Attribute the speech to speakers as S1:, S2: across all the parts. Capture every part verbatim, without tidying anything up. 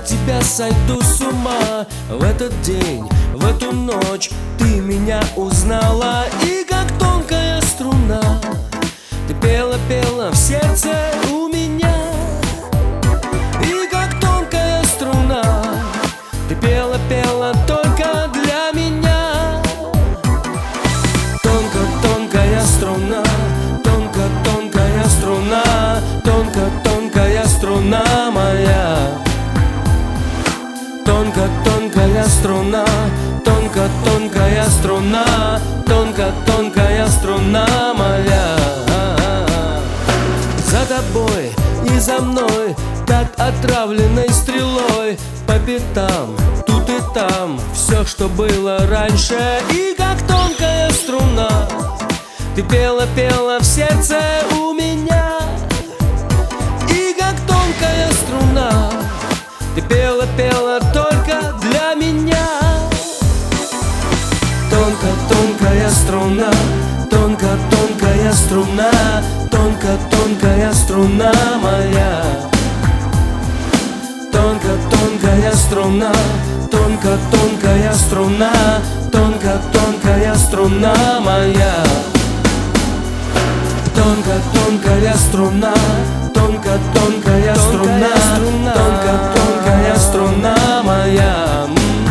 S1: от тебя сойду с ума. В этот день, в эту ночь ты меня узнала. И как тонкая струна ты пела, пела в сердце у меня. И как тонкая струна ты пела, пела только для меня. Тонко-тонкая струна, тонко-тонкая струна, тонко-тонкая струна моя. Тонко-тонкая струна, тонко-тонкая струна, тонко-тонкая струна моя. За тобой и за мной, как отравленной стрелой, по пятам, тут и там, все, что было раньше. И как тонкая струна ты пела, пела в сердце у меня. И как тонкая струна ты пела, пела только для меня. Тонко-тонкая струна, тонко-тонкая струна, тонко-тонкая струна моя. Тонко-тонкая струна, тонко-тонкая струна, тонко-тонкая струна моя. Тонко-тонкая струна, тонко-тонкая струна, тонко-тонкая струна моя.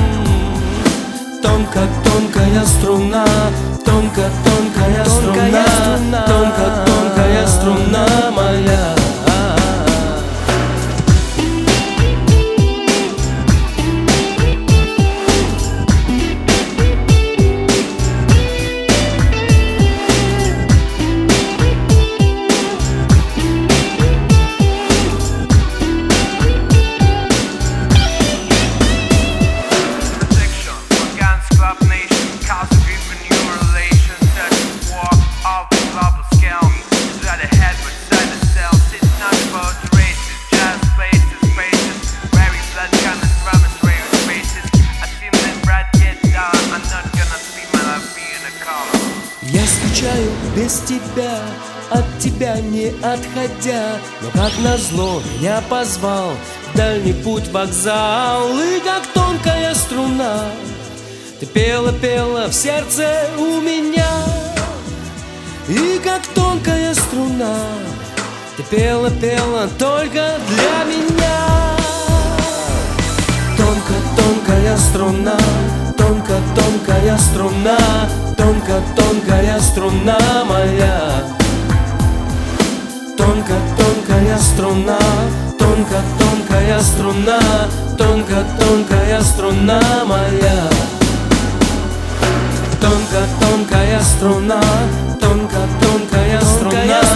S1: Тонко-тонкая струна, тонко-тонкая струна, тонко-тонкая струна моя. Я скучаю без тебя, от тебя не отходя. Но как назло меня позвал в дальний путь вокзал. И как тонкая струна ты пела, пела в сердце у меня. И как тонкая струна ты пела, пела только для меня. Тонко-тонкая струна, тонко-тонкая струна, тонко-тонкая струна моя. Тонко-тонкая струна, тонко-тонкая струна, тонко-тонкая струна моя. Тонко-тонкая струна, тонко-тонкая струна,